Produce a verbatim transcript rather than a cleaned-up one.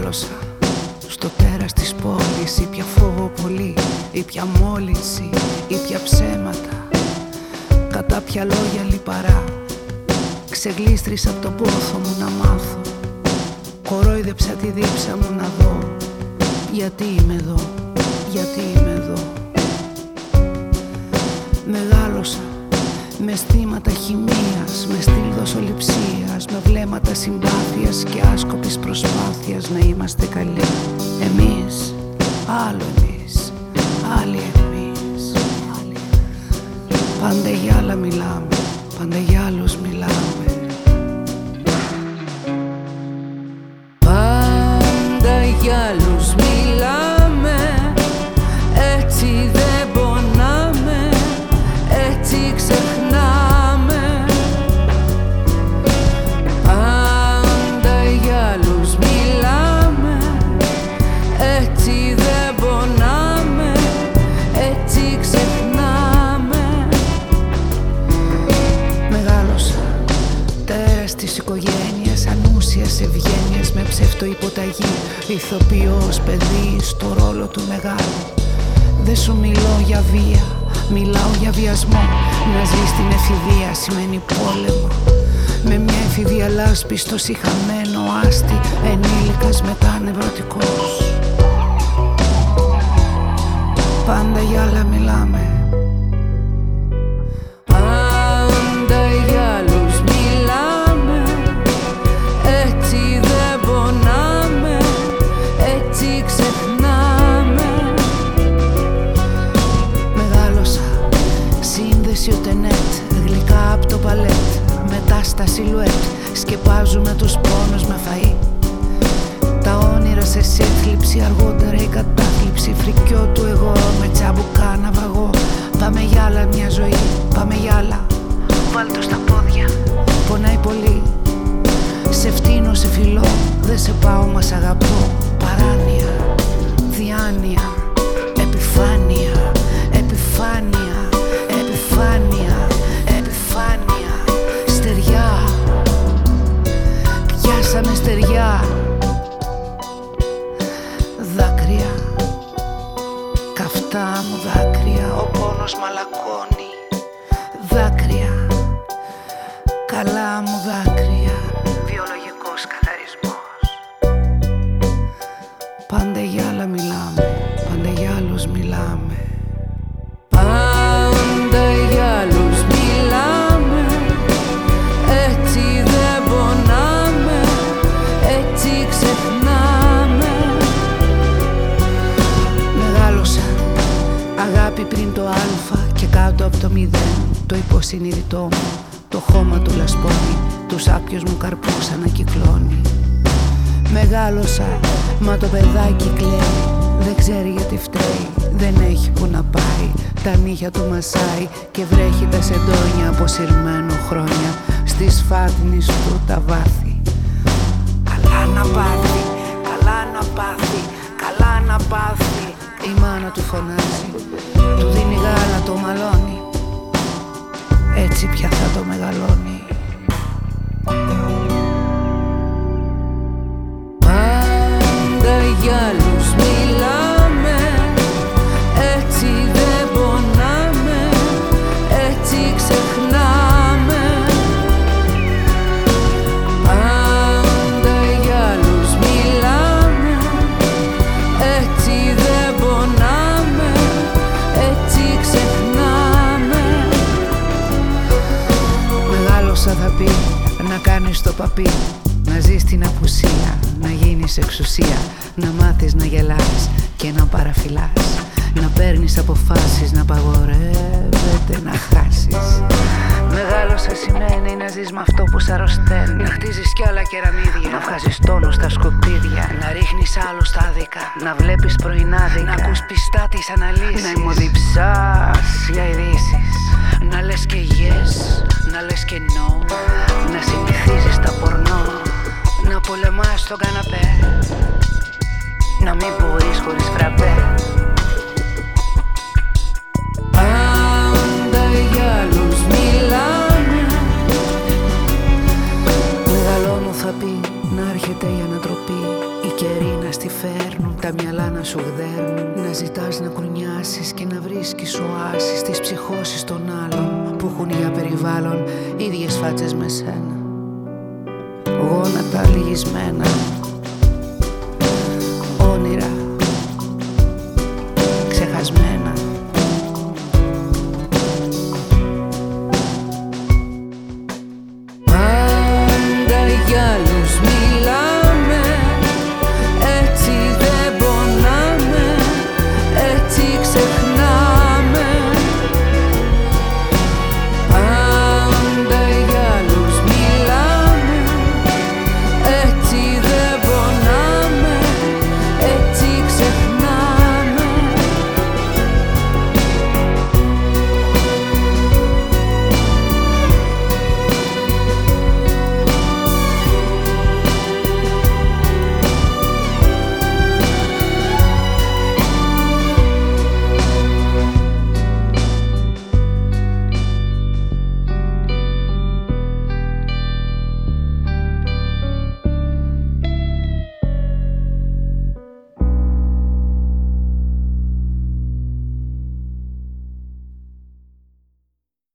Μεγάλωσα στο τέρας της πόλης, ήπια φόβο πολύ, ήπια μόλυνση, ήπια ψέματα, κατά ποια λόγια λιπαρά. Ξεγλίστρισα από τον πόθο μου να μάθω, κορόιδεψα τη δίψα μου να δω γιατί είμαι εδώ, γιατί είμαι εδώ. Μεγάλωσα με αισθήματα χημείας, με στυλ δοσοληψίας, με βλέμματα συμπάθειας και άσκοπης προσπάθειας να είμαστε καλοί. Εμείς, άλλο εμείς, άλλοι εμείς. Πάντα για άλλα μιλάμε, πάντα για άλλους μιλάμε. Πάντα για άλλους μιλάμε, έτσι δεν πονάμε, έτσι ξεχνάμε. Πάντα για άλλους μιλάμε, έτσι δεν πονάμε, έτσι ξεχνάμε. Μεγάλωσα τέρας της οικογένειας, ανούσιας ευγένειας, με ψευτοϊποταγή, ηθοποιός παιδί στο ρόλο του μεγάλου. Δεν σου μιλώ για βία, μιλάω για βιασμό. Να ζεις στην εφηβεία σημαίνει πόλεμο, με μια εφηβεία λάσπη στο σιχαμένο άστι, ενήλικας μετά νευρωτικός. Πάντα για άλλα μιλάμε. Πάντα για άλλους μιλάμε, έτσι δεν πονάμε, έτσι ξεχνάμε. Μεγάλωσα σύνδεση ούτε νετ, γλυκά από το παλέτ, μετά στα σιλουέτ, σκεπάζουμε τους πόνους με φαΐ. Τα όνειρα σε σύθλιψη, αργότερα η κατάθλιψη, φρικιό του εγώ με τσαμπουκά ναυαγό. Πάμε για άλλα μια ζωή, πάμε για άλλα. Βάλ' το στα πόδια, πονάει πολύ. Σε φτύνω, σε φιλώ, δεν σε πάω μα σ' αγαπώ. Παράνοια, διάνοια, επιφάνεια, επιφάνεια, επιφάνεια, επιφάνεια. Στεριά, πιάσαμε στεριά. Δάκρυα, καυτά μου δάκρυα, ο πόνος μαλακώνει. Δάκρυα, καλά μου δάκρυα, βιολογικός καθαρισμός. Πάντα για άλλα μιλάμε, πάντα για άλλους μιλάμε. Πάντα για άλλους μιλάμε, έτσι δεν πονάμε, έτσι ξεχνάμε. Μεγάλωσα αγάπη πριν το αλφα και κάτω από το μηδέν, το υποσυνείδητό μου, το χώμα του λασπώνει, τους άπιους μου καρπούς ανακυκλώνει. Μεγάλωσα, μα το παιδάκι κλαίει, δεν ξέρει γιατί φταίει, δεν έχει που να πάει. Τα νύχια του μασάει και βρέχει τα σεντόνια αποσυρμένο χρόνια στις φάτνης του τα βάθη. Καλά να πάθει, καλά να πάθει, καλά να πάθει. Η μάνα του φωνάζει, του δίνει γάλα, το μαλώνει, έτσι πια θα το μεγαλώνει. Πάντα για άλλους μιλάμε, έτσι δεν πονάμε, έτσι ξεχνάμε. Πάντα για άλλους μιλάμε, έτσι δεν πονάμε, έτσι ξεχνάμε. Μεγάλωσα θα πει να κάνεις το παπί, να ζεις την απουσία, να γίνεις εξουσία, να μάθεις να γελάς και να παραφυλάς, να παίρνεις αποφάσεις, να απαγορεύεται να χάσεις. Μεγάλωσα σημαίνει να ζεις με αυτό που σ' αρρωσταίνει, να χτίζεις κι άλλα κεραμίδια, να βγάζεις τόνο στα σκουπίδια, να ρίχνεις άλλους τα άδικα, να βλέπεις πρωινάδικα, να ακούς πιστά τις αναλύσεις, να ημωδιψάς για ειδήσεις, να λες και yes, να λες και no, να συνηθίζεις τα πορνό, να πολεμάς στον καναπέ, να μην μπορείς χωρίς φραπέ. Πάντα για άλλους μιλάμε, Μεγαλώνω θα πει Να έρχεται η ανατροπή, οι καιροί να στη φέρνουν, τα μυαλά να σου γδέρνουν. Να ζητάς να κουνιάσεις και να βρίσκεις οάσεις στις ψυχώσεις των άλλων που έχουν για περιβάλλον ίδιες φάτσες με σένα. Γόνατα λυγισμένα